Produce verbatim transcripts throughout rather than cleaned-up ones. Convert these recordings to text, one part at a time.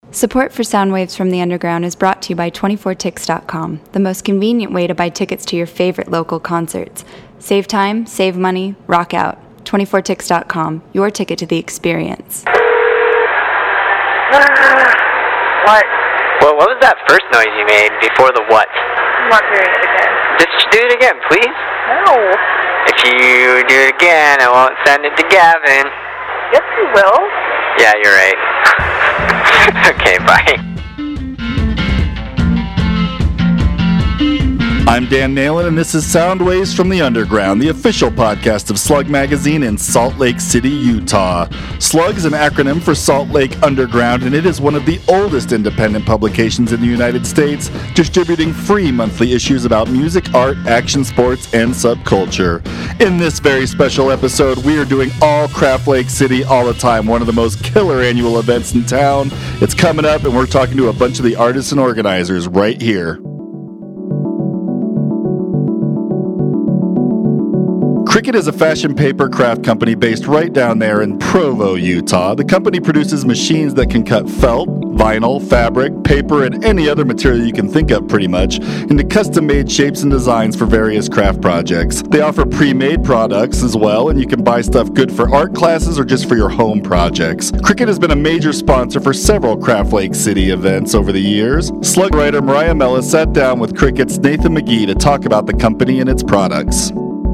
Support for Soundwaves from the Underground is brought to you by twenty-four ticks dot com, the most convenient way to buy tickets to your favorite local concerts. Save time, save money, rock out. twenty-four ticks dot com, your ticket to the experience. What? Well, what was that first noise you made before the what? I'm not doing it again. Just do it again, please. No. If you do it again, I won't send it to Gavin. Yes, you will. Yeah, you're right. Okay, bye. I'm Dan Nalen, and this is Soundwaves from the Underground, the official podcast of Slug Magazine in Salt Lake City, Utah. Slug is an acronym for Salt Lake Underground, and it is one of the oldest independent publications in the United States, distributing free monthly issues about music, art, action sports, and subculture. In this very special episode, we are doing all Craft Lake City all the time, one of the most killer annual events in town. It's coming up, and we're talking to a bunch of the artists and organizers right here. Cricut is a fashion paper craft company based right down there in Provo, Utah. The company produces machines that can cut felt, vinyl, fabric, paper, and any other material you can think of pretty much into custom-made shapes and designs for various craft projects. They offer pre-made products as well, and you can buy stuff good for art classes or just for your home projects. Cricut has been a major sponsor for several Craft Lake City events over the years. Slug writer Mariah Mellis sat down with Cricut's Nathan McGee to talk about the company and its products.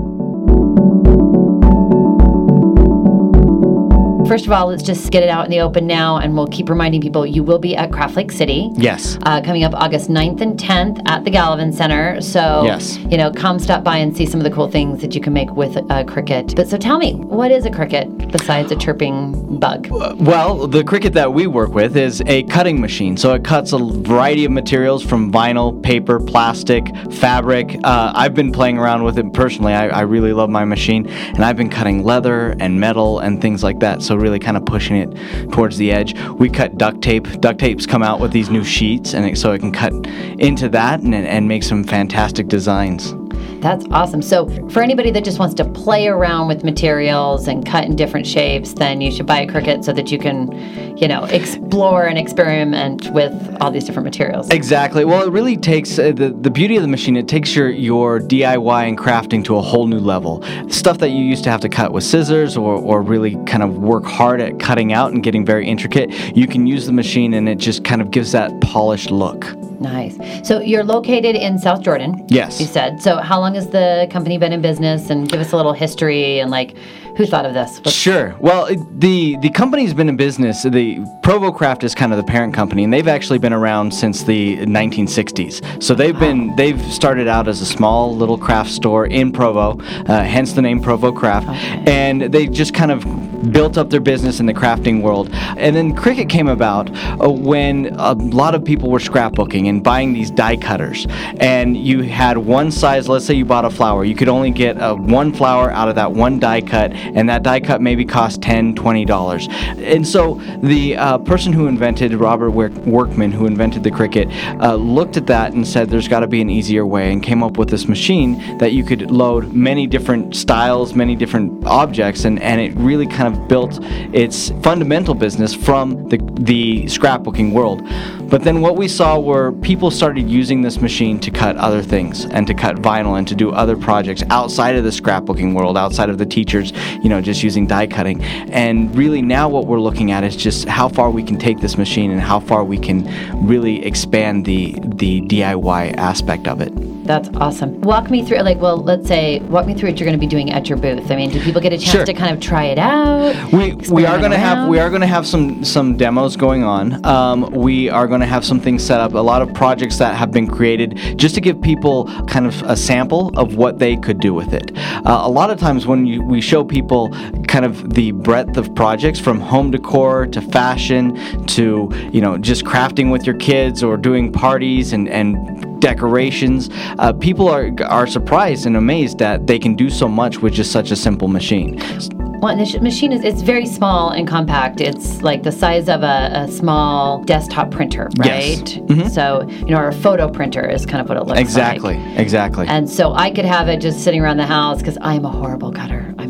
First of all, let's just get it out in the open now, and we'll keep reminding people you will be at Craft Lake City. Yes. Uh, coming up August ninth and tenth at the Gallivan Center. So, yes. you know, come stop by and see some of the cool things that you can make with a Cricut. But so tell me, what is a Cricut besides a chirping bug? Uh, well, the Cricut that we work with is a cutting machine. So it cuts a variety of materials from vinyl, paper, plastic, fabric. Uh, I've been playing around with it personally. I, I really love my machine, and I've been cutting leather and metal and things like that. So really kind of pushing it towards the edge. We cut duct tape. Duct tapes come out with these new sheets, and it, so it can cut into that and, and make some fantastic designs. That's awesome. So for anybody that just wants to play around with materials and cut in different shapes, then you should buy a Cricut so that you can, you know, explore and experiment with all these different materials. Exactly. Well, it really takes, uh, the, the beauty of the machine, it takes your, your D I Y and crafting to a whole new level. Stuff that you used to have to cut with scissors or, or really kind of work hard at cutting out and getting very intricate, you can use the machine and it just kind of gives that polished look. Nice. So you're located in South Jordan. Yes. You said. So how long has the company been in business? And give us a little history and like, who thought of this? What's... Sure. Well, the the company's been in business. The Provo Craft is kind of the parent company, and they've actually been around since the nineteen sixties. So they've been they've started out as a small little craft store in Provo, uh, hence the name Provo Craft, okay. And they just kind of built up their business in the crafting world. And then Cricut came about uh, when a lot of people were scrapbooking and buying these die cutters, and you had one size. Let's say you bought a flower, you could only get uh, one flower out of that one die cut. And that die cut maybe cost ten dollars, twenty dollars. And so the uh, person who invented, Robert Workman, who invented the Cricut, uh, looked at that and said there's got to be an easier way, and came up with this machine that you could load many different styles, many different objects, and, and it really kind of built its fundamental business from the, the scrapbooking world. But then what we saw were people started using this machine to cut other things and to cut vinyl and to do other projects outside of the scrapbooking world, outside of the teachers, you know, just using die cutting. And really now what we're looking at is just how far we can take this machine and how far we can really expand the the D I Y aspect of it. That's awesome. Walk me through, like, well, let's say, walk me through what you're going to be doing at your booth. I mean, do people get a chance sure. to kind of try it out? We we are going to around? have we are going to have some some demos going on. Um, we are going to have some things set up. A lot of projects that have been created just to give people kind of a sample of what they could do with it. Uh, a lot of times when you, we show people kind of the breadth of projects from home decor to fashion to, you know, just crafting with your kids or doing parties and and. decorations, uh, people are are surprised and amazed that they can do so much with just such a simple machine. Well, the machine is it's very small and compact. It's like the size of a, a small desktop printer, right? Yes. Mm-hmm. So, you know, or a photo printer is kind of what it looks exactly. like. Exactly, exactly. And so I could have it just sitting around the house because I'm a horrible cutter. I mean, like,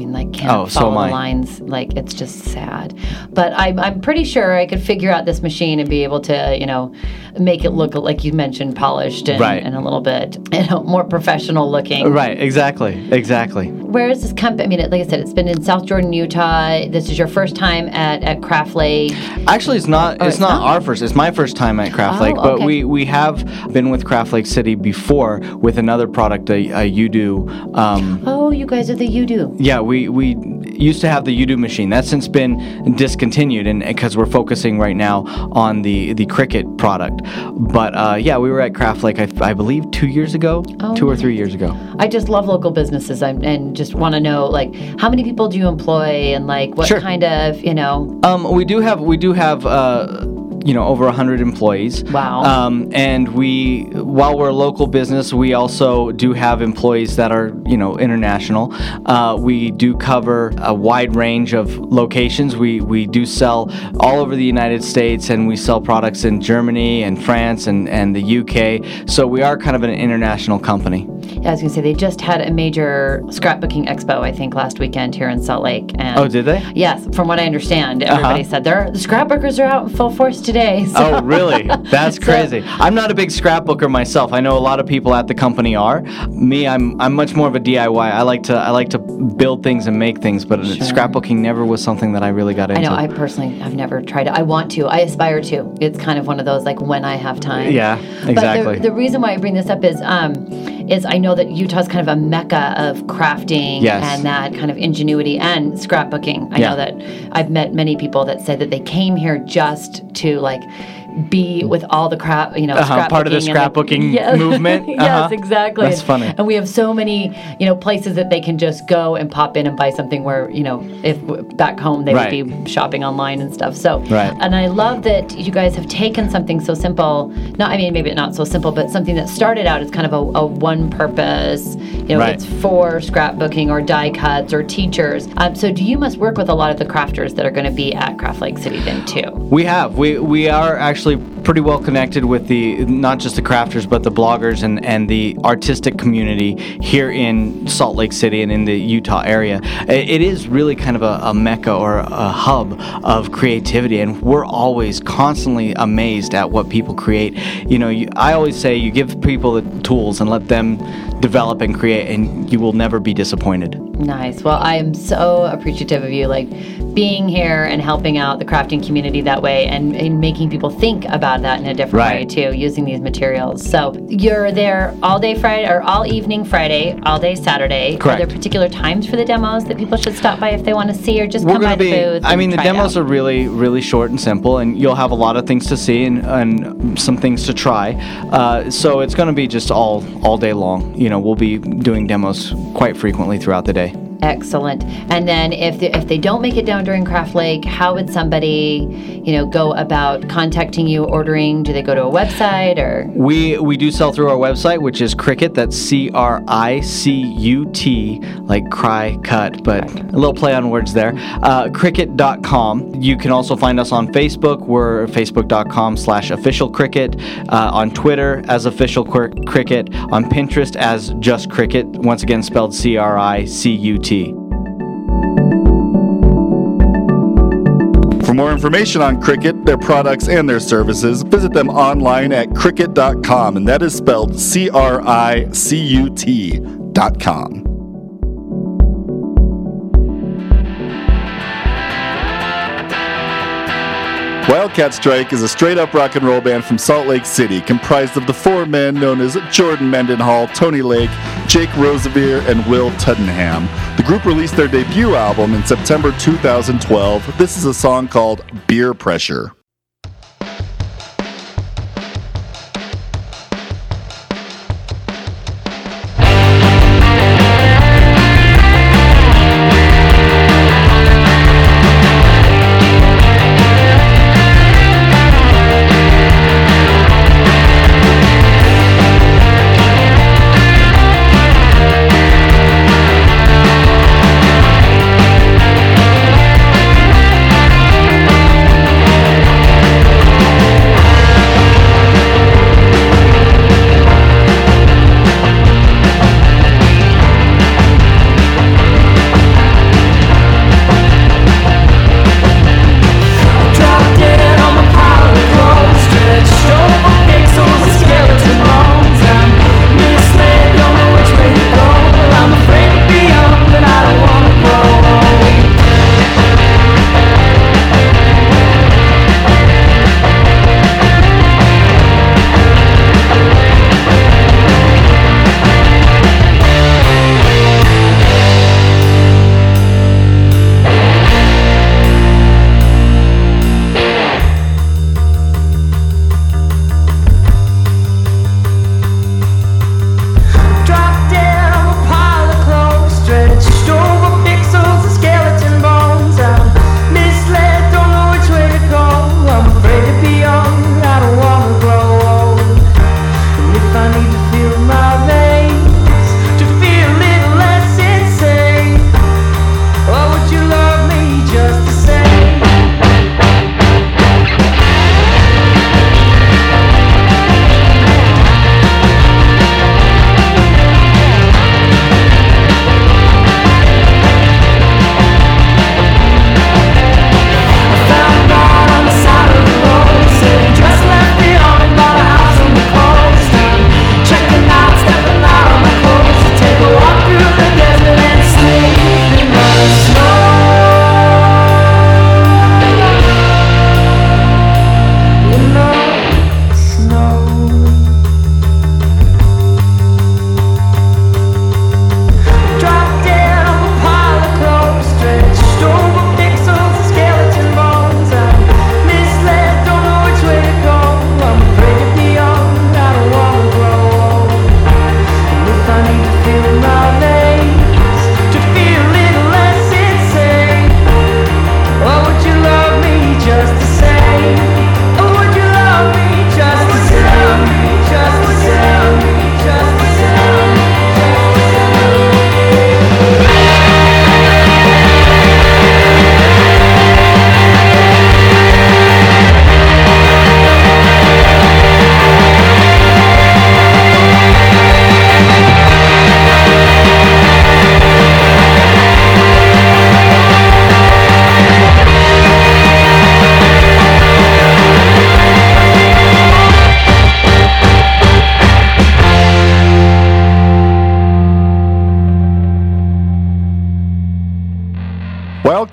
can't Oh, so follow am the I. lines. Like, it's just sad. But I'm, I'm pretty sure I could figure out this machine and be able to, you know, make it look, like you mentioned, polished and, Right. and a little bit, you know, more professional looking. Right, exactly, exactly. Where is this company? I mean, it- like I said, it's been in South Jordan, Utah. This is your first time at, at Craft Lake. Actually, it's not. Oh, it's it's not, not? our first. It's my first time at Craft Oh, Lake, but okay. we, we have been with Craft Lake City before with another product, a, a Udo. Um, Oh, you guys are the Udo. yeah, we we used to have the Udo machine. That's since been discontinued, and because we're focusing right now on the the Cricut product. But uh, yeah, we were at Craft Lake, I, I believe, two years ago, Oh, two or nice. three years ago. I just love local businesses and, and just want to know, like, how many people do you employ and, like, what Sure. kind of, you know, Um, we do have we do have uh, you know over a hundred employees. Wow. Um, and we while we're a local business, we also do have employees that are you know international. Uh, we do cover a wide range of locations. We we do sell all over the United States, and we sell products in Germany and France and and the U K. So we are kind of an international company. yeah, I was going to say, they just had a major scrapbooking expo, I think, last weekend here in Salt Lake. And Oh, did they? Yes, from what I understand, everybody Uh-huh. said they're, the scrapbookers are out in full force today. So. Oh, really? That's crazy. I'm not a big scrapbooker myself. I know a lot of people at the company are. Me, I'm I'm much more of a D I Y. I like to I like to build things and make things, but scrapbooking never was something that I really got into. I know, I personally, I've never tried it. I want to. I aspire to. It's kind of one of those, like, when I have time. Yeah, exactly. But the, the reason why I bring this up is, um, is I know that Utah's kind of a mecca of crafting Yes. and that kind of ingenuity and scrapbooking. I Yeah. know that I've met many people that said that they came here just to, like, be with all the crap, you know, Uh-huh, scrapbooking. part of the and, like, scrapbooking yeah. movement. yes, Uh-huh. exactly. That's funny. And we have so many, you know, places that they can just go and pop in and buy something where, you know, if back home they Right. would be shopping online and stuff. So, Right. and I love that you guys have taken something so simple, not, I mean, maybe not so simple, but something that started out as kind of a, a one purpose, you know, Right. it's for scrapbooking or die cuts or teachers. Um, so do you must work with a lot of the crafters that are going to be at Craft Lake City then too? We have. We we are actually pretty well connected with the not just the crafters but the bloggers and, and the artistic community here in Salt Lake City and in the Utah area. It, it is really kind of a, a mecca or a hub of creativity, and we're always constantly amazed at what people create. You know, you, I always say you give people the tools and let them develop and create, and you will never be disappointed. Nice. Well, I am so appreciative of you, like, being here and helping out the crafting community that way and, and making people think about that in a different Right. way too, using these materials. So you're there all day Friday or all evening Friday, all day Saturday. Correct. Are there particular times for the demos that people should stop by if they want to see, or just We're come by gonna the be. booth? I and mean, the try it demos out? are really, really short and simple, and you'll have a lot of things to see and, and some things to try. Uh, so it's going to be just all all day long. You know, we'll be doing demos quite frequently throughout the day. Excellent. And then if they, if they don't make it down during Craft Lake, how would somebody, you know, go about contacting you, ordering? Do they go to a website or? We we do sell through our website, which is Cricut. That's C R I C U T, like cry, cut, but a little play on words there. Uh, Cricut dot com. You can also find us on Facebook. We're facebook dot com slash official Cricut. Uh, on Twitter as official Cri- Cricut. On Pinterest as just Cricut. Once again, spelled C R I C U T. For more information on Cricut, their products, and their services, visit them online at cricut dot com, and that is spelled C R I C U T dot com. Wildcat Strike is a straight-up rock and roll band from Salt Lake City, comprised of the four men known as Jordan Mendenhall, Tony Lake, Jake Rosevere, and Will Tuddenham. The group released their debut album in September two thousand twelve. This is a song called Beer Pressure. Thank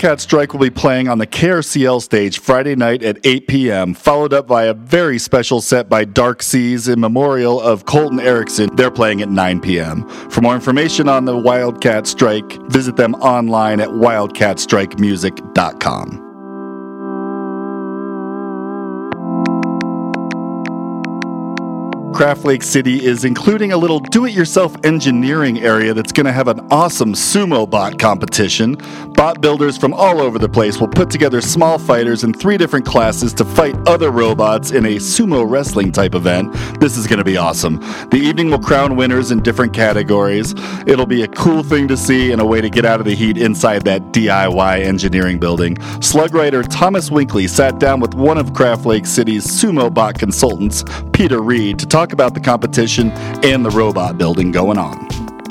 Wildcat Strike will be playing on the K R C L stage Friday night at eight p.m., followed up by a very special set by Dark Seas in memorial of Colton Erickson. They're playing at nine p.m. For more information on the Wildcat Strike, visit them online at wildcat strike music dot com. Craft Lake City is including a little do-it-yourself engineering area that's going to have an awesome sumo bot competition. Bot builders from all over the place will put together small fighters in three different classes to fight other robots in a sumo wrestling type event. This is going to be awesome. The evening will crown winners in different categories. It'll be a cool thing to see and a way to get out of the heat inside that D I Y engineering building. Slug writer Thomas Winkley sat down with one of Craft Lake City's sumo bot consultants, Peter Reed, to talk about the competition and the robot building going on.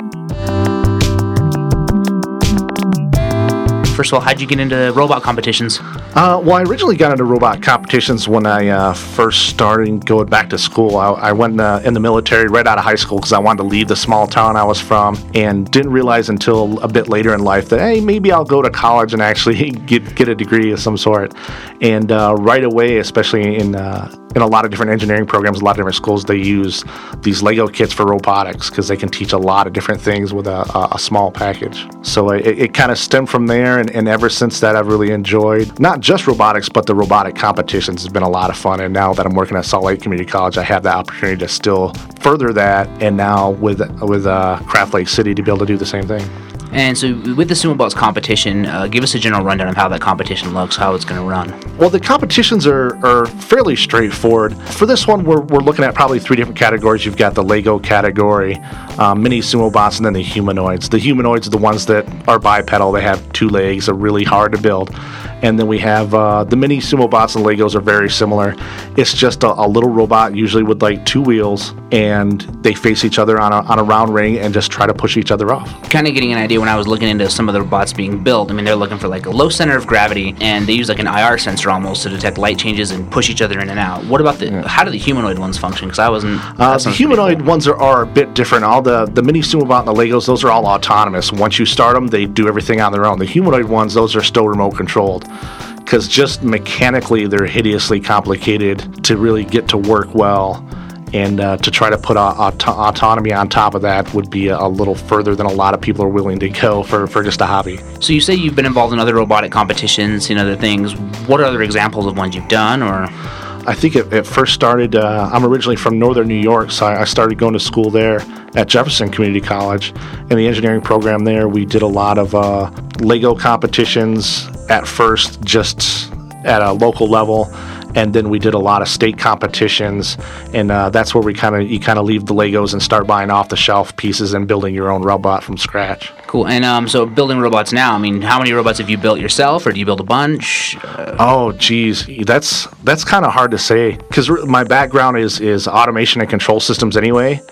First of all, how'd you get into robot competitions? Uh, well, I originally got into robot competitions when I uh, first started going back to school. I, I went uh, in the military right out of high school because I wanted to leave the small town I was from, and didn't realize until a bit later in life that, hey, maybe I'll go to college and actually get get a degree of some sort. And uh, right away, especially in uh, in a lot of different engineering programs, a lot of different schools, they use these Lego kits for robotics because they can teach a lot of different things with a, a, a small package. So it, it kind of stemmed from there, and, and ever since that, I've really enjoyed not just robotics, but the robotic competitions has been a lot of fun. And now that I'm working at Salt Lake Community College, I have the opportunity to still further that, and now with with uh, Craft Lake City to be able to do the same thing. And so with the Sumo Bots competition, uh, give us a general rundown of how that competition looks, how it's going to run. Well, the competitions are, are fairly straightforward. For this one, we're, we're looking at probably three different categories. You've got the Lego category, um, mini Sumo Bots, and then the humanoids. The humanoids are the ones that are bipedal. They have two legs, are really hard to build. And then we have uh, the mini Sumo Bots and Legos are very similar. It's just a, a little robot, usually with like two wheels, and they face each other on a, on a round ring and just try to push each other off. Kind of getting an idea when I was looking into some of the robots being built, I mean, they're looking for like a low center of gravity, and they use like an I R sensor almost to detect light changes and push each other in and out. What about the, yeah. how do the humanoid ones function? Because I wasn't... Uh, the humanoid cool. ones are, are a bit different. All the, the mini Sumo Bot and the Legos, those are all autonomous. Once you start them, they do everything on their own. The humanoid ones, those are still remote controlled, because just mechanically they're hideously complicated to really get to work well, and uh, to try to put a, auto- autonomy on top of that would be a, a little further than a lot of people are willing to go for, for just a hobby. So you say you've been involved in other robotic competitions and other things. What are other examples of ones you've done? Or I think it, it first started, uh, I'm originally from northern New York, so I, I started going to school there at Jefferson Community College. In the engineering program there, we did a lot of uh, Lego competitions at first, just at a local level, and then we did a lot of state competitions, and uh, that's where we kind of you kind of leave the Legos and start buying off the shelf pieces and building your own robot from scratch. Cool. And um, so building robots now, I mean, how many robots have you built yourself, or do you build a bunch? Uh, oh, geez, that's that's kind of hard to say, because r- my background is is automation and control systems anyway.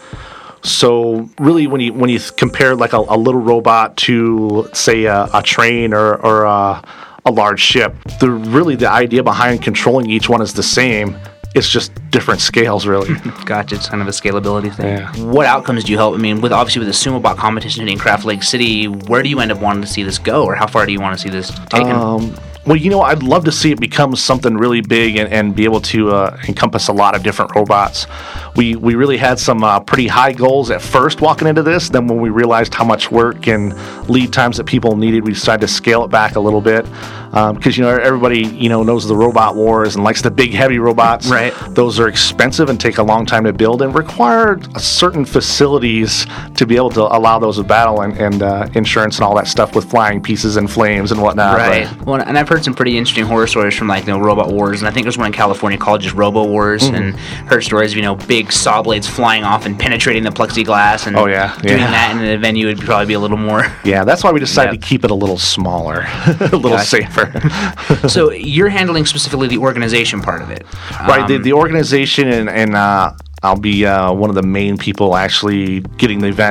So really, when you when you compare like a, a little robot to say a, a train or or a, a large ship, the really the idea behind controlling each one is the same. It's just different scales, really. Gotcha. It's kind of a scalability thing. Yeah. What outcomes do you hope? I mean, with obviously with the Sumo Bot competition hitting Craft Lake City, where do you end up wanting to see this go, or how far do you want to see this taken? Um, well, you know, I'd love to see it become something really big and, and be able to uh, encompass a lot of different robots. We we really had some uh, pretty high goals at first walking into this. Then when we realized how much work and lead times that people needed, we decided to scale it back a little bit. Because, um, you know, everybody, you know, knows the robot wars and likes the big, heavy robots. Right. Those are expensive and take a long time to build and require certain facilities to be able to allow those to battle, and, and uh, insurance and all that stuff with flying pieces and flames and whatnot. Right. But, well, and I've heard some pretty interesting horror stories from, like, you know, robot wars. And I think there's one in California called just Robo Wars. Mm-hmm. And heard stories of, you know, big saw blades flying off and penetrating the plexiglass. And oh, yeah. doing yeah. that in a venue would probably be a little more. Yeah, that's why we decided yeah. to keep it a little smaller, a little gotcha. safer. So you're handling specifically the organization part of it. Right, um, the, the organization, and, and uh, I'll be uh, one of the main people actually getting the event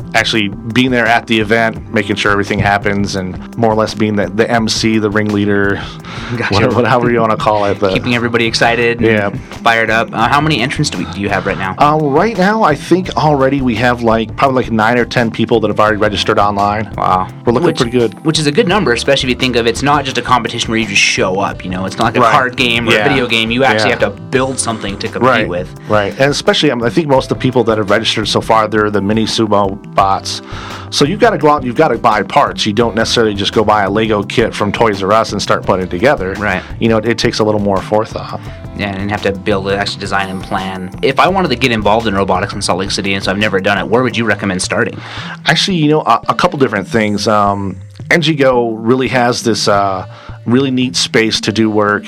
actually being there at the event, making sure everything happens, and more or less being the, the M C, the ringleader, Gotcha. whatever, however you want to call it. The, Keeping everybody excited, Yeah. and fired up. Uh, how many entrants do, we, do you have right now? Uh, right now, I think already we have like probably like nine or ten people that have already registered online. Wow. We're looking which, pretty good. Which is a good number, especially if you think of it's not just a competition where you just show up. You know, it's not like a Right. card game or Yeah. a video game. You actually Yeah. have to build something to compete Right, with. right, and especially um, I think most of the people that have registered so far, they're the mini sumo bots. So you've got to go out and you've got to buy parts. You don't necessarily just go buy a Lego kit from Toys R Us and start putting it together. Right. You know, it, it takes a little more forethought. Yeah, and have to build it, actually design and plan. If I wanted to get involved in robotics in Salt Lake City, and so I've never done it, where would you recommend starting? Actually, you know, a, a couple different things. Um, N G Go really has this uh, really neat space to do work,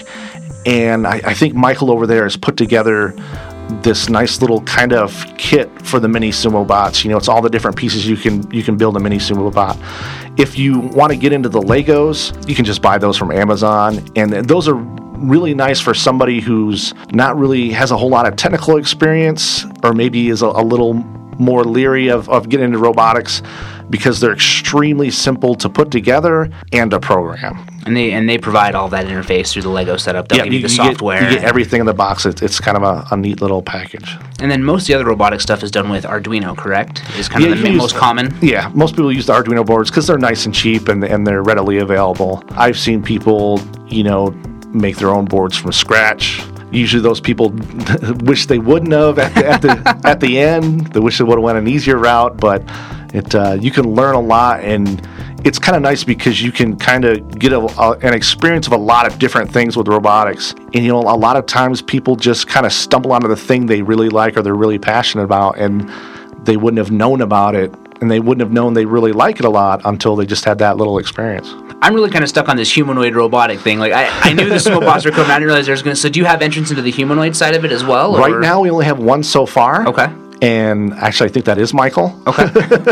and I, I think Michael over there has put together this nice little kind of kit for the mini sumo bots. You know, it's all the different pieces you can you can build a mini sumo bot. If you want to get into the Legos, you can just buy those from Amazon, and those are really nice for somebody who's not really has a whole lot of technical experience, or maybe is a, a little more leery of, of getting into robotics, because they're extremely simple to put together and to program. And they and they provide all that interface through the Lego setup. They'll give you the get- software. you get everything in the box. It's, it's kind of a, a neat little package. And then most of the other robotic stuff is done with Arduino, correct? Is kind Yeah, of you the can ma- use- most common. Yeah, most people use the Arduino boards because they're nice and cheap, and, and they're readily available. I've seen people, you know, make their own boards from scratch. Usually those people wish they wouldn't have at the, at the, at the end. They wish they would have went an easier route, but it uh, you can learn a lot, and it's kind of nice because you can kind of get a, a, an experience of a lot of different things with robotics. And, you know, a lot of times people just kind of stumble onto the thing they really like or they're really passionate about, and they wouldn't have known about it, and they wouldn't have known they really like it a lot until they just had that little experience. I'm really kind of stuck on this humanoid robotic thing. Like I, I knew the sumo bots were coming. I didn't realize there was going to. So do you have entrance into the humanoid side of it as well? Right or? now, we only have one so far. Okay. And actually, I think that is Michael. Okay.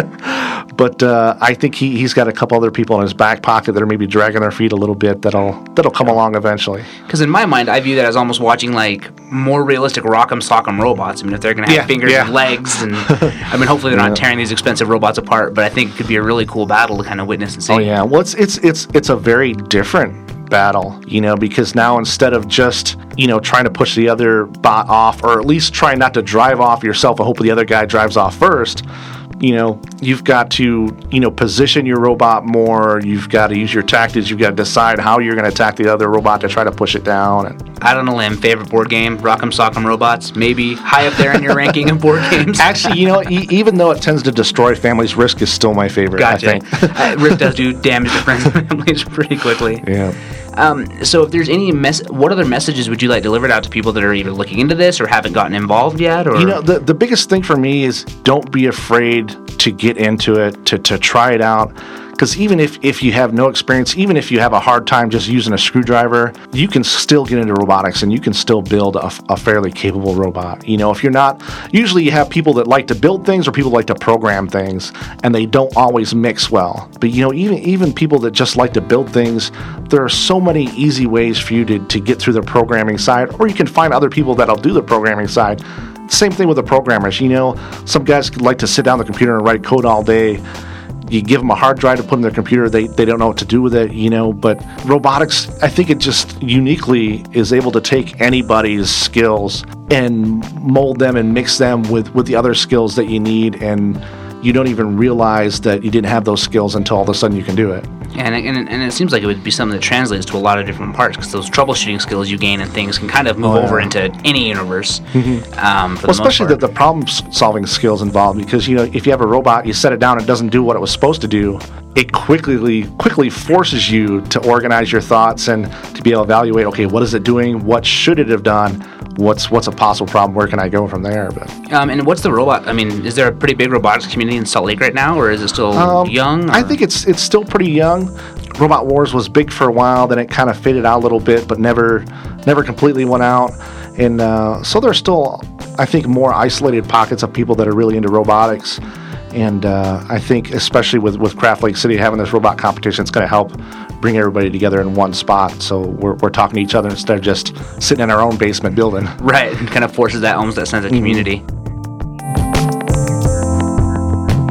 But uh, I think he, he's got a couple other people in his back pocket that are maybe dragging their feet a little bit that'll that'll come along eventually. Because in my mind, I view that as almost watching like more realistic Rock'em Sock'em robots. I mean, if they're going to have Yeah, fingers yeah. and legs, and I mean, hopefully they're not tearing these expensive robots apart. But I think it could be a really cool battle to kind of witness and see. Oh yeah, well it's it's it's it's a very different battle, you know, because now instead of just, you know, trying to push the other bot off, or at least try not to drive off yourself and hope the other guy drives off first, you know, you've got to, you know, position your robot more. You've got to use your tactics. You've got to decide how you're going to attack the other robot to try to push it down. And Out on a limb, favorite board game, Rock'em Sock'em Robots, maybe high up there in your ranking of board games. actually, you know, e- even though it tends to destroy families, Risk is still my favorite. Gotcha. I think. uh, Risk does do damage to friends and families pretty quickly. Yeah. Um, so if there's any mess, what other messages would you like delivered out to people that are either looking into this or haven't gotten involved yet? Or You know, the, the biggest thing for me is don't be afraid to get into it, to, to try it out. Because even if, if you have no experience, even if you have a hard time just using a screwdriver, you can still get into robotics and you can still build a, a fairly capable robot. You know, if you're not, usually you have people that like to build things or people like to program things, and they don't always mix well. But, you know, even even people that just like to build things, there are so many easy ways for you to, to get through the programming side, or you can find other people that'll do the programming side. Same thing with the programmers. You know, some guys like to sit down at the computer and write code all day. You give them a hard drive to put in their computer, they, they don't know what to do with it, you know, but robotics, I think it just uniquely is able to take anybody's skills and mold them and mix them with, with the other skills that you need, and you don't even realize that you didn't have those skills until all of a sudden you can do it. And it, and, it, and it seems like it would be something that translates to a lot of different parts, because those troubleshooting skills you gain and things can kind of move Oh, yeah. over into any universe. Mm-hmm. Um, for Well, the especially the, most part. the problem-solving skills involved, because, you know, if you have a robot, you set it down, it doesn't do what it was supposed to do, it quickly quickly forces you to organize your thoughts and to be able to evaluate, okay, what is it doing? What should it have done? What's what's a possible problem? Where can I go from there? But Um, and what's the robot? I mean, is there a pretty big robotics community in Salt Lake right now, or is it still Um, young? I or- think it's it's still pretty young. Robot Wars was big for a while, then it kind of faded out a little bit, but never never completely went out. And uh, so there's still, I think, more isolated pockets of people that are really into robotics. And uh, I think, especially with, with Craft Lake City having this robot competition, it's going to help bring everybody together in one spot. So we're, we're talking to each other instead of just sitting in our own basement building. Right, it kind of forces that almost that sense of community.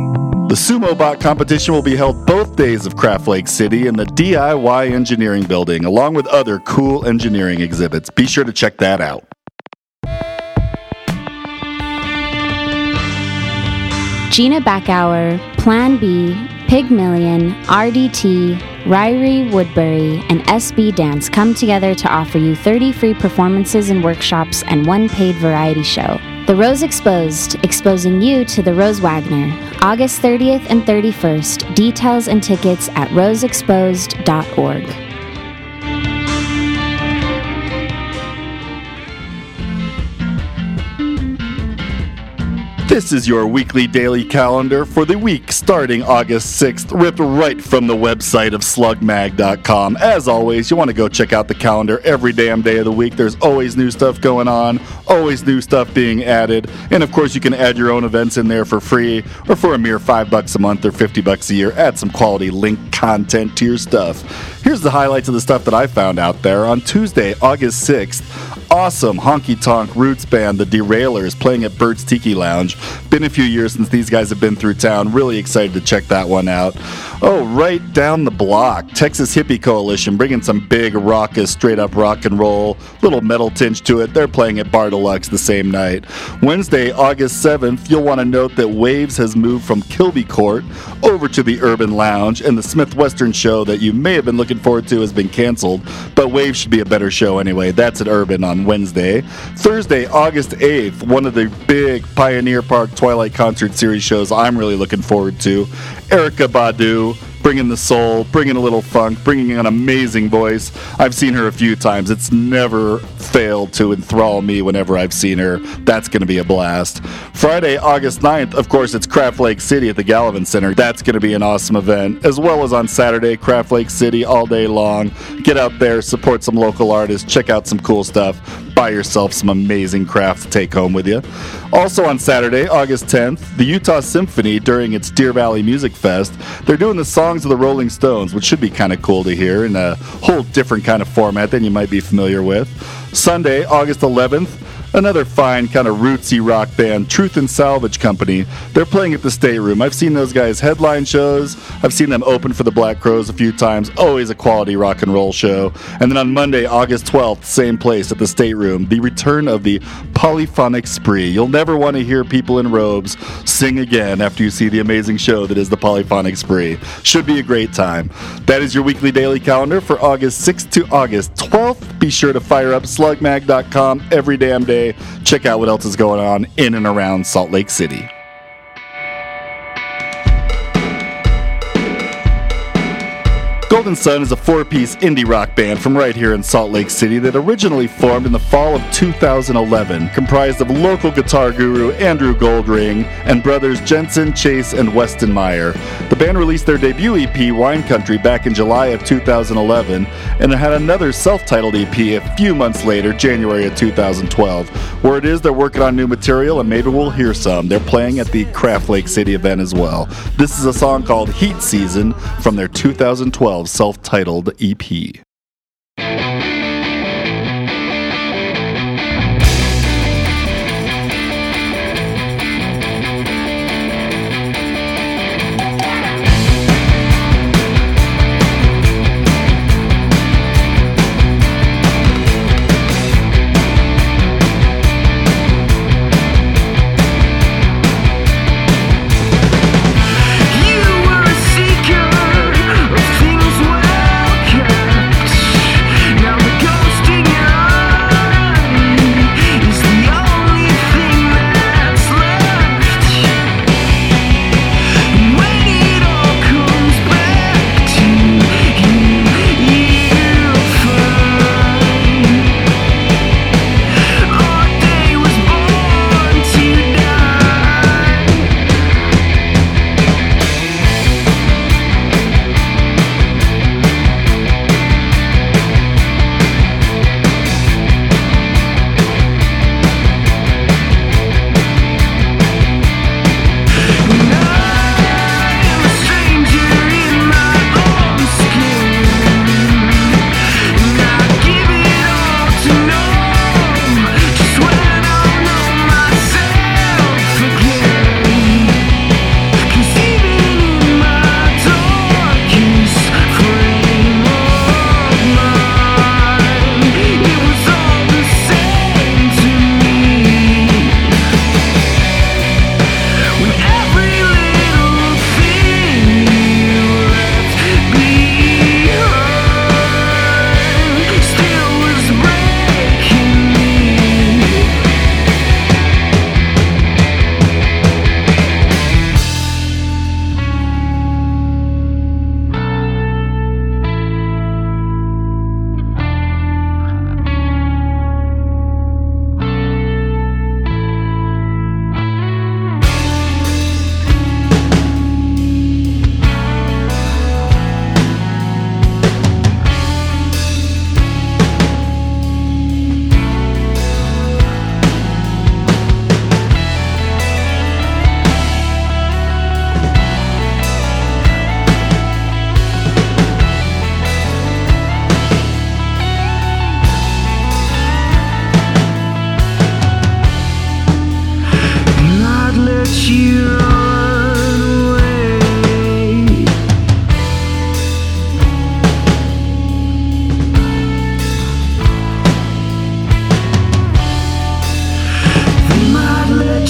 The Sumo Bot competition will be held both days of Craft Lake City in the D I Y Engineering Building, along with other cool engineering exhibits. Be sure to check that out. Gina Backhour, Plan B, Pygmalion, R D T, Ryrie Woodbury, and S B Dance come together to offer you thirty free performances and workshops and one paid variety show. The Rose Exposed, exposing you to the Rose Wagner, August thirtieth and thirty-first. Details and tickets at rose exposed dot org. This is your weekly daily calendar for the week starting August sixth, ripped right from the website of slug mag dot com. As always, you want to go check out the calendar every damn day of the week. There's always new stuff going on, always new stuff being added, and of course you can add your own events in there for free or for a mere five bucks a month or fifty bucks a year. Add some quality link content to your stuff. Here's the highlights of the stuff that I found out there. On Tuesday, August sixth, awesome honky tonk roots band, the Derailers, playing at Bert's Tiki Lounge. Been a few years since these guys have been through town. Really excited to check that one out. Oh, right down the block, Texas Hippie Coalition, bringing some big raucous, straight up rock and roll, little metal tinge to it. They're playing at Bar Deluxe the same night. Wednesday, August seventh, you'll want to note that Waves has moved from Kilby Court over to the Urban Lounge, and the Smith Western show that you may have been looking forward to has been canceled, but Waves should be a better show anyway. That's at Urban on Wednesday. Thursday, August eighth, one of the big Pioneer Park Twilight Concert Series shows I'm really looking forward to. Erykah Badu, bringing the soul, bringing a little funk, bringing an amazing voice. I've seen her a few times. It's never failed to enthrall me whenever I've seen her. That's going to be a blast. Friday, August ninth, of course, it's Craft Lake City at the Gallivan Center. That's going to be an awesome event. As well as on Saturday, Craft Lake City all day long. Get out there, support some local artists, check out some cool stuff, buy yourself some amazing craft to take home with you. Also on Saturday, August tenth, the Utah Symphony, during its Deer Valley Music Fest, they're doing the Songs of the Rolling Stones, which should be kind of cool to hear in a whole different kind of format than you might be familiar with. Sunday, August eleventh, another fine kind of rootsy rock band, Truth and Salvage Company. They're playing at the State Room. I've seen those guys headline shows. I've seen them open for the Black Crowes a few times. Always a quality rock and roll show. And then on Monday, August twelfth, same place at the State Room, the return of the Polyphonic Spree. You'll never want to hear people in robes sing again after you see the amazing show that is the Polyphonic Spree. Should be a great time. That is your weekly daily calendar for August sixth to August twelfth. Be sure to fire up slug mag dot com every damn day. Check out what else is going on in and around Salt Lake City. Golden Sun is a four-piece indie rock band from right here in Salt Lake City that originally formed in the fall of two thousand eleven, comprised of local guitar guru Andrew Goldring and brothers Jensen, Chase, and Weston Meyer. The band released their debut E P, Wine Country, back in July of two thousand eleven, and it had another self-titled E P a few months later, January of two thousand twelve. Word is they're working on new material, and maybe we'll hear some. They're playing at the Craft Lake City event as well. This is a song called Heat Season from their two thousand twelve self-titled E P. You were a seeker of things welcome.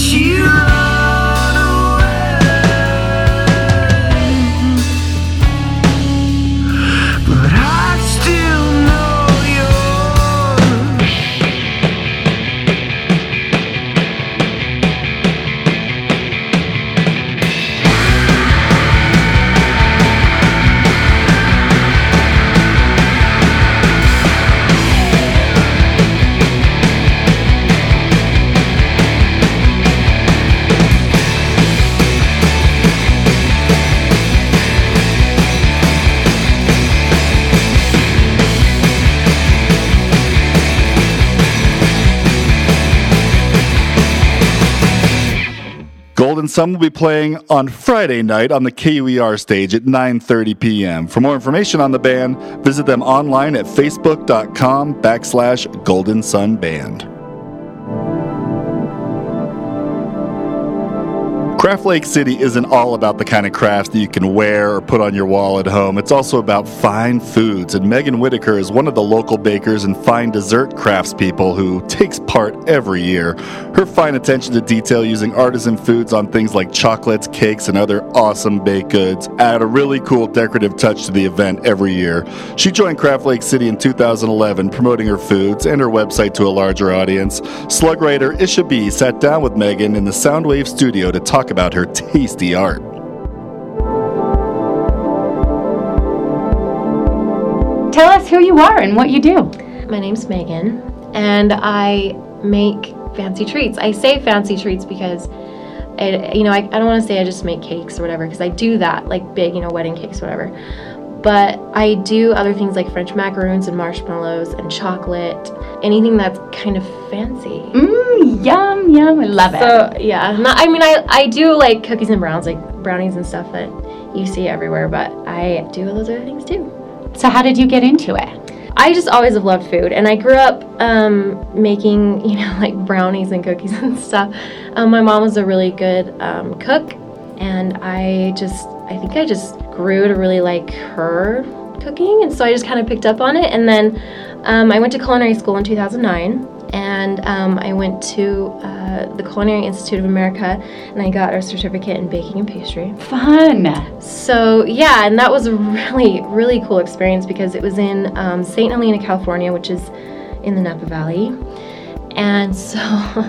you run away, but I still know Golden Sun will be playing on Friday night on the K U E R stage at nine thirty p.m. For more information on the band, visit them online at facebook.com backslash Golden Sun Band. Craft Lake City isn't all about the kind of crafts that you can wear or put on your wall at home. It's also about fine foods, and Megan Whitaker is one of the local bakers and fine dessert craftspeople who takes part every year. Her fine attention to detail using artisan foods on things like chocolates, cakes, and other awesome baked goods add a really cool decorative touch to the event every year. She joined Craft Lake City in two thousand eleven, promoting her foods and her website to a larger audience. Slug writer Isha B sat down with Megan in the Soundwave studio to talk about her tasty art. Tell us who you are and what you do. My name's Megan, and I make fancy treats. I say fancy treats because, it, you know, I, I don't want to say I just make cakes or whatever, because I do that, like big, you know, wedding cakes, whatever. But I do other things like French macaroons and marshmallows and chocolate, anything that's kind of fancy. Mmm, yum, yum, I love it. So, yeah, not, I mean, I, I do like cookies and browns, like brownies and stuff that you see everywhere, but I do those other things too. So how did you get into it? I just always have loved food, and I grew up um, making, you know, like brownies and cookies and stuff. Um, my mom was a really good um, cook, and I just, I think I just grew to really like her cooking, and so I just kind of picked up on it. And then um, I went to culinary school in two thousand nine, and um, I went to uh, the Culinary Institute of America, and I got a certificate in baking and pastry. Fun! So yeah, and that was a really, really cool experience because it was in um, Saint Helena, California, which is in the Napa Valley. And so,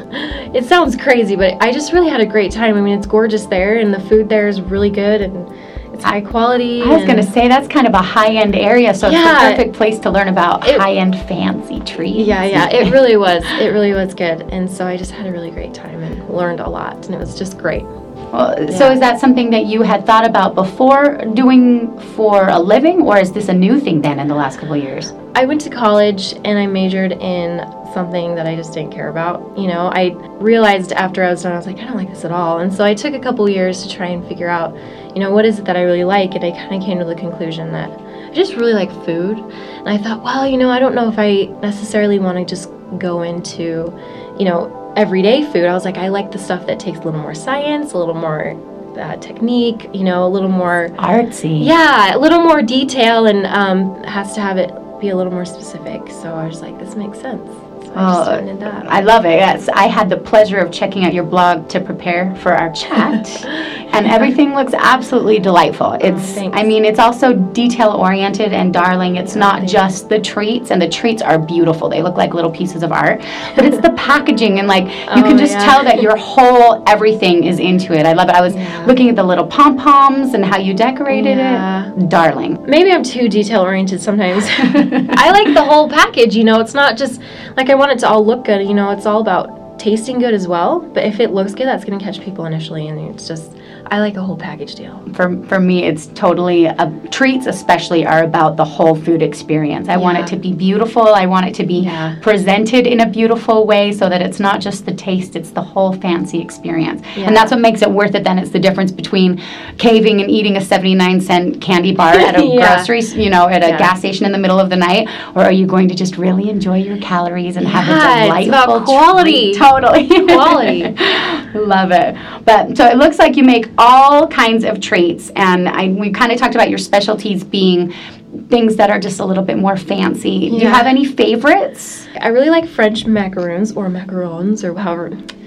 it sounds crazy, but I just really had a great time. I mean, it's gorgeous there, and the food there is really good, and it's high quality. I was going to say, that's kind of a high-end area, so yeah, it's the perfect place to learn about it, high-end fancy treats. Yeah, yeah, it really was. It really was good. And so I just had a really great time and learned a lot, and it was just great. Well, yeah. So is that something that you had thought about before doing for a living, or is this a new thing then in the last couple of years? I went to college and I majored in something that I just didn't care about. You know, I realized after I was done, I was like, I don't like this at all. And so I took a couple years to try and figure out, you know, what is it that I really like? And I kind of came to the conclusion that I just really like food. And I thought, well, you know, I don't know if I necessarily want to just go into, you know, everyday food. I was like, I like the stuff that takes a little more science, a little more uh, technique, you know, a little more artsy. Yeah, a little more detail, and um, has to have it be a little more specific. So I was like, this makes sense. So I just went into that. I love it. Yes, I had the pleasure of checking out your blog to prepare for our chat, and everything looks absolutely delightful. It's, oh, I mean, it's also detail-oriented and darling. It's oh, not thanks. just the treats, and the treats are beautiful. They look like little pieces of art, but it's the packaging, and like you oh, can just yeah. tell that your whole everything is into it. I love it. I was yeah. looking at the little pom-poms and how you decorated yeah. it. Darling. Maybe I'm too detail-oriented sometimes. I like the whole package, you know. It's not just, like, I want it to all look good, you know. It's all about tasting good as well. But if it looks good, that's going to catch people initially, and it's just, I like a whole package deal. For for me, it's totally, uh, treats especially are about the whole food experience. I Yeah. want it to be beautiful. I want it to be Yeah. presented in a beautiful way so that it's not just the taste, it's the whole fancy experience. Yeah. And that's what makes it worth it then. It's the difference between caving and eating a seventy-nine cent candy bar at a Yeah. grocery, you know, at a Yeah. gas station in the middle of the night, or are you going to just really enjoy your calories and have Yeah, a delightful it's about quality. treat? Totally. Quality. Love it. But so it looks like you make all kinds of treats, and I, we kind of talked about your specialties being things that are just a little bit more fancy. Do you Yeah. have any favorites? I really like French macaroons or macarons or however.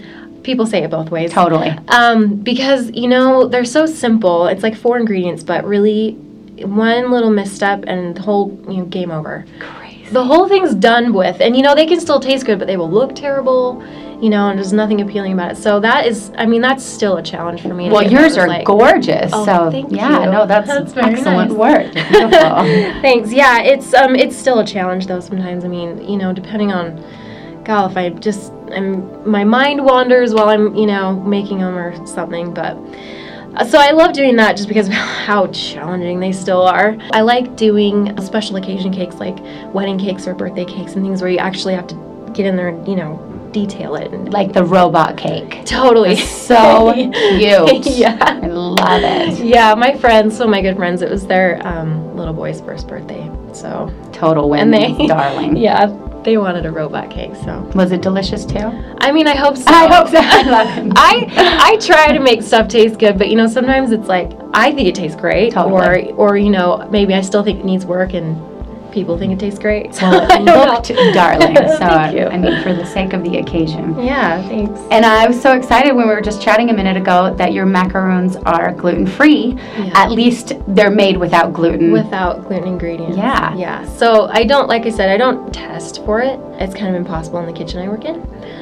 people say it both ways. Totally. Um, because, you know, they're so simple. It's like four ingredients, but really one little misstep and the whole, you know, game over. Crazy. The whole thing's done with. And, you know, they can still taste good, but they will look terrible, you know, and there's nothing appealing about it. So that is, I mean, that's still a challenge for me. to Well, get yours those, are like- gorgeous. Oh, so thank yeah, you. no, that's, That's very excellent nice. work. Beautiful. Thanks. Yeah, it's um, it's still a challenge though. Sometimes, I mean, you know, depending on, God, if I just, I'm, my mind wanders while I'm, you know, making them or something. But uh, so I love doing that just because of how challenging they still are. I like doing special occasion cakes like wedding cakes or birthday cakes and things where you actually have to get in there and, you know, detail it. And, Like the robot cake. totally. It's so cute. Yeah. I love it. Yeah, my friends, some of my good friends, it was their um, little boy's first birthday. So Total win. and they, darling. yeah, they wanted a robot cake. So Was it delicious too? I mean, I hope so. I hope so. I love it. I I try to make stuff taste good, but you know, sometimes it's like I think it tastes great, Totally. or or you know, maybe I still think it needs work, and people think it tastes great. So Well, I it don't looked know. darling. So Thank you. I mean, for the sake of the occasion. Yeah, thanks. And I was so excited when we were just chatting a minute ago that your macaroons are gluten-free. Yeah. At least they're made without gluten. Without gluten ingredients. Yeah. Yeah. So I don't, like I said, I don't test for it. It's kind of impossible in the kitchen I work in.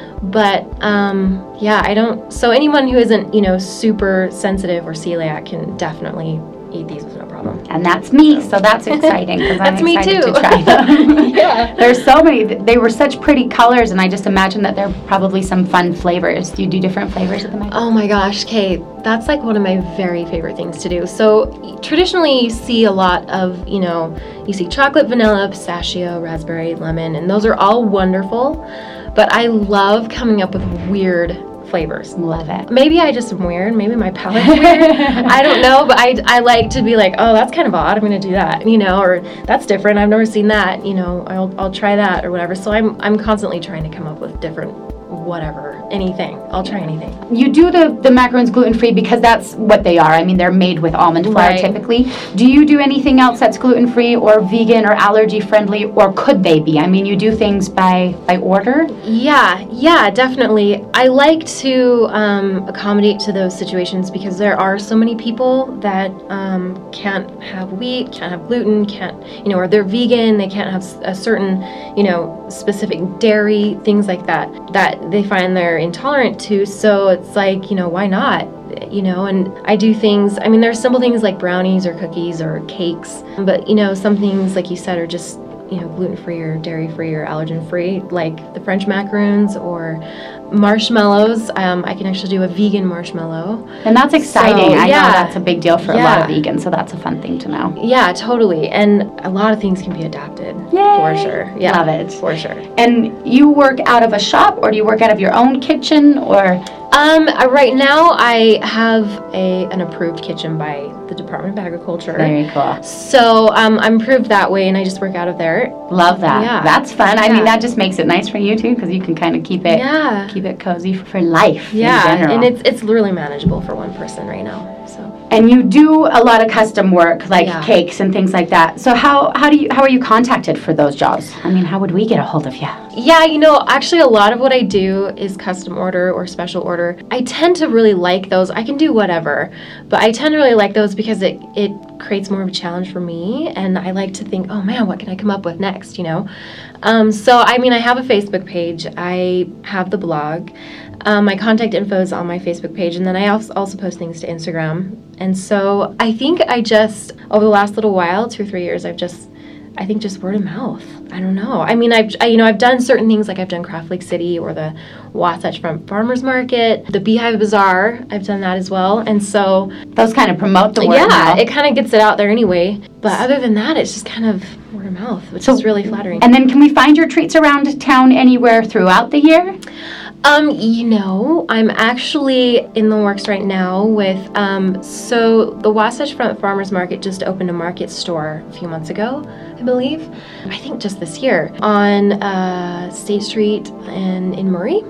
But um, yeah, I don't. So anyone who isn't, you know, super sensitive or celiac can definitely eat these with no problem. And that's me, so that's exciting because I'm That's me excited too. to try them. Yeah. There's so many. They were such pretty colors, and I just imagine that there are probably some fun flavors. Do you do different flavors of the macaron? Oh my gosh, Kate, that's like one of my very favorite things to do. So traditionally you see a lot of, you know, you see chocolate, vanilla, pistachio, raspberry, lemon, and those are all wonderful. But I love coming up with weird flavors. Love it. Maybe I just am weird. Maybe my palate's weird. I don't know, but I, I like to be like, oh, that's kind of odd. I'm going to do that, you know, or that's different. I've never seen that, you know, I'll, I'll try that or whatever. So I'm, I'm constantly trying to come up with different whatever, anything. I'll try anything. You do the, the macarons gluten-free because that's what they are. I mean, they're made with almond flour Right. typically. Do you do anything else that's gluten-free or vegan or allergy-friendly, or could they be? I mean, you do things by, by order? Yeah, yeah, definitely. I like to um, accommodate to those situations because there are so many people that um, can't have wheat, can't have gluten, can't, you know, or they're vegan, they can't have s- a certain, you know, specific dairy, things like that, that they find they're intolerant to. So it's like, you know, why not? You know, and I do things, I mean, there's simple things like brownies or cookies or cakes, but, you know, some things, like you said, are just, you know, gluten-free or dairy-free or allergen-free, like the French macaroons or marshmallows. Um, I can actually do a vegan marshmallow. And that's exciting. So, I yeah. know that's a big deal for a lot of Yeah. vegans, so that's a fun thing to know. Yeah, totally. And a lot of things can be adapted. Yay. For sure. Yeah. Love it. For sure. And you work out of a shop, or do you work out of your own kitchen, or? Um, uh, right now I have a an approved kitchen by the Department of Agriculture. Very cool. So um, I'm approved that way, and I just work out of there. Love that. Yeah. That's fun. I Yeah. mean, that just makes it nice for you too, because you can kind of keep it Yeah. keep it cozy for life. Yeah, in general. and it's it's really manageable for one person right now. So. And you do a lot of custom work, like Yeah. cakes and things like that. So how how do you how are you contacted for those jobs? I mean, how would we get a hold of you? Yeah, you know, actually a lot of what I do is custom order or special order. I tend to really like those. I can do whatever, but I tend to really like those because it, it creates more of a challenge for me, and I like to think, oh man, what can I come up with next, you know? Um, so, I mean, I have a Facebook page. I have the blog. Um, my contact info is on my Facebook page, and then I also, also post things to Instagram. And so I think I just, over the last little while, two or three years, I've just, I think just word of mouth. I don't know. I mean, I've, I, you know, I've done certain things, like I've done Craft Lake City or the Wasatch Front Farmers Market, the Beehive Bazaar. I've done that as well. And so those kind of promote the word yeah, of mouth. it kind of gets it out there anyway. But other than that, it's just kind of word of mouth, which So- is really flattering. And then can we find your treats around town anywhere throughout the year? Um, you know, I'm actually in the works right now with, um, so the Wasatch Front Farmers Market just opened a market store a few months ago, I believe. I think just this year on uh, State Street and in Murray.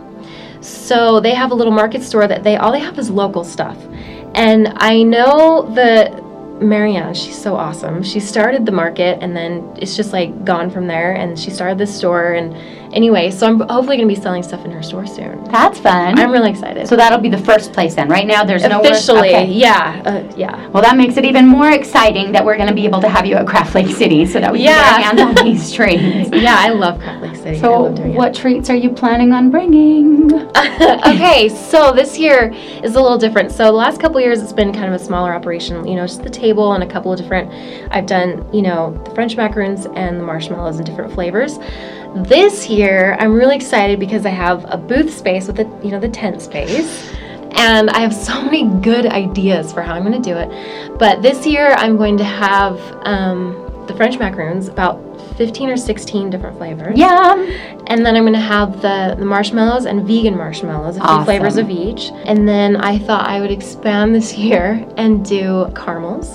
So they have a little market store that they, all they have is local stuff. And I know that Marianne, she's so awesome. She started the market and then it's just like gone from there, and she started this store, and Anyway, so I'm hopefully going to be selling stuff in her store soon. That's fun. I'm really excited. So that'll be the first place then. Right now, there's no officially. Okay. Yeah, uh, yeah. Well, that makes it even more exciting that we're going to be able to have you at Craft Lake City so that we Yeah. can get our hands on these treats. Yeah, I love Craft Lake City. I So, love doing what treats are you planning on bringing? Okay, so this year is a little different. So the last couple years, it's been kind of a smaller operation. You know, just the table and a couple of different. I've done, you know, the French macaroons and the marshmallows in different flavors. This year, I'm really excited because I have a booth space with the, you know, the tent space. And I have so many good ideas for how I'm going to do it. But this year, I'm going to have um, the French macaroons, about fifteen or sixteen different flavors. Yeah. And then I'm going to have the, the marshmallows and vegan marshmallows, a few Awesome. flavors of each. And then I thought I would expand this year and do caramels.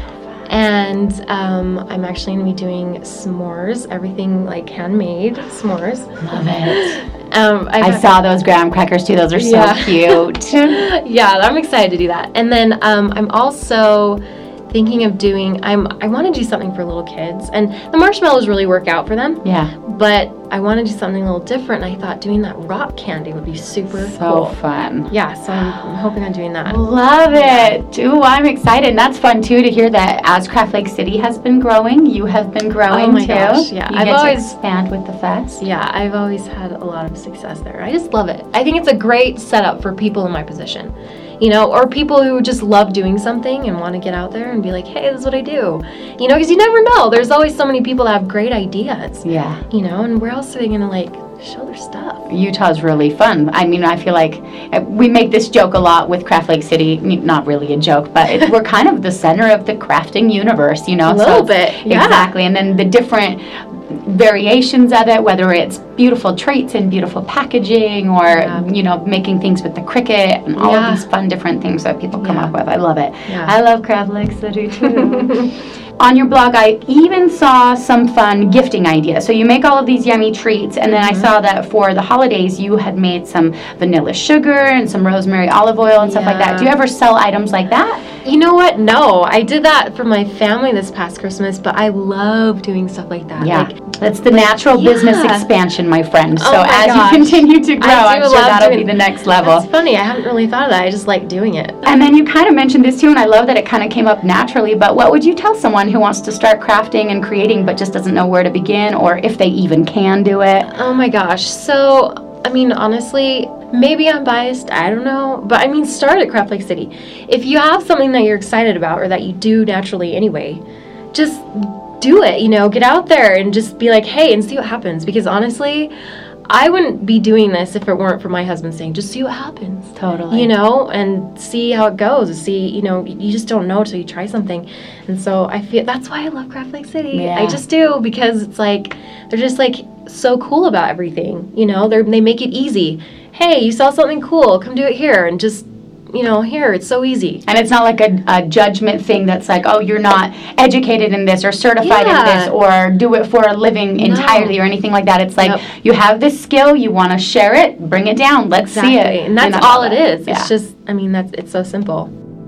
And um, I'm actually going to be doing s'mores, everything like handmade s'mores. Love it. Um, I I've- saw those graham crackers too. Those are so Yeah. cute. Yeah, I'm excited to do that. And then um, I'm also thinking of doing, I'm, I want to do something for little kids. And the marshmallows really work out for them. Yeah. But I want to do something a little different. And I thought doing that rock candy would be super So cool. fun. Yeah, so I'm, I'm hoping on doing that. Love it. Ooh, I'm excited. And that's fun too to hear that as Craft Lake City has been growing, you have been growing Oh my too. gosh, yeah. You I've get always- to expand with the fest. Yeah, I've always had a lot of success there. I just love it. I think it's a great setup for people in my position. You know, or people who just love doing something and want to get out there and be like, hey, this is what I do. You know, because you never know. There's always so many people that have great ideas. Yeah. You know, and where else are they going to, like, show their stuff? Utah's really fun. I mean, I feel like uh, we make this joke a lot with Craft Lake City. I mean, not really a joke, but it, we're kind of the center of the crafting universe, you know? A little it's- bit, yeah. Exactly. And then the different variations of it, whether it's beautiful treats and beautiful packaging or, Yeah. you know, making things with the Cricut and all Yeah. of these fun different things that people come Yeah. up with. I love it. Yeah. I love Craft Lake City too. On your blog, I even saw some fun gifting ideas. So you make all of these yummy treats, and then I saw that for the holidays, you had made some vanilla sugar and some rosemary olive oil and stuff like that. Yeah. Do you ever sell items like that? You know what? No, I did that for my family this past Christmas, but I love doing stuff like that. Yeah, Like, that's the natural business yeah. expansion, my friend. So Oh my as gosh. you continue to grow, I I'm do sure love that'll doing- be the next level. That's funny. I haven't really thought of that. I just like doing it. And then you kind of mentioned this too, and I love that it kind of came up naturally, but what would you tell someone who wants to start crafting and creating but just doesn't know where to begin or if they even can do it? Oh my gosh. So, I mean, honestly, maybe I'm biased. I don't know. But I mean, start at Craft Lake City. If you have something that you're excited about or that you do naturally anyway, just do it. You know, get out there and just be like, hey, and see what happens. Because honestly, I wouldn't be doing this if it weren't for my husband saying, just see what happens. Totally. You know, and see how it goes. See, you know, you just don't know till you try something. And so I feel that's why I love Craft Lake City. Yeah. I just do, because it's like, they're just like so cool about everything. You know, they they make it easy. Hey, you saw something cool, come do it here. And just, you know, here, it's so easy. And it's not like a, a judgment thing that's like, oh, you're not educated in this or certified in Yeah. this or do it for a living entirely or anything like that. It's like Nope. you have this skill, you want to share it, bring it down, let's see Exactly. it. And that's I all love it is. Yeah. It's just, I mean, that's it's so simple.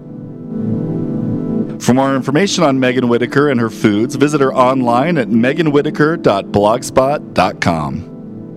For more information on Megan Whitaker and her foods, visit her online at megan whitaker dot blogspot dot com.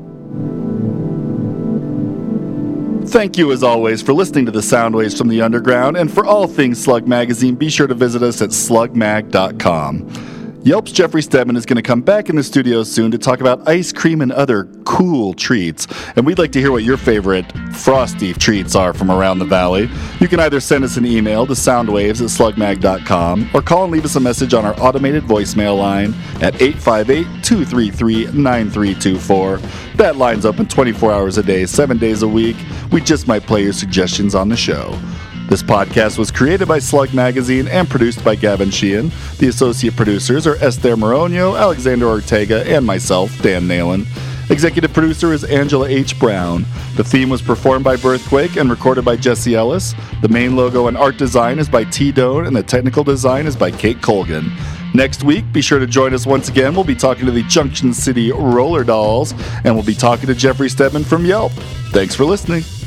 Thank you, as always, for listening to the Sound Waves from the Underground, and for all things Slug Magazine, be sure to visit us at slug mag dot com. Yelp's Jeffrey Stedman is going to come back in the studio soon to talk about ice cream and other cool treats, and we'd like to hear what your favorite frosty treats are from around the valley. You can either send us an email to soundwaves at slug mag dot com or call and leave us a message on our automated voicemail line at eight five eight, two three three, nine three two four. That line's open twenty-four hours a day, seven days a week. We just might play your suggestions on the show. This podcast was created by Slug Magazine and produced by Gavin Sheehan. The associate producers are Esther Moronio, Alexander Ortega, and myself, Dan Nalen. Executive producer is Angela H. Brown. The theme was performed by Birthquake and recorded by Jesse Ellis. The main logo and art design is by T. Doan, and the technical design is by Kate Colgan. Next week, be sure to join us once again. We'll be talking to the Junction City Roller Dolls, and we'll be talking to Jeffrey Stedman from Yelp. Thanks for listening.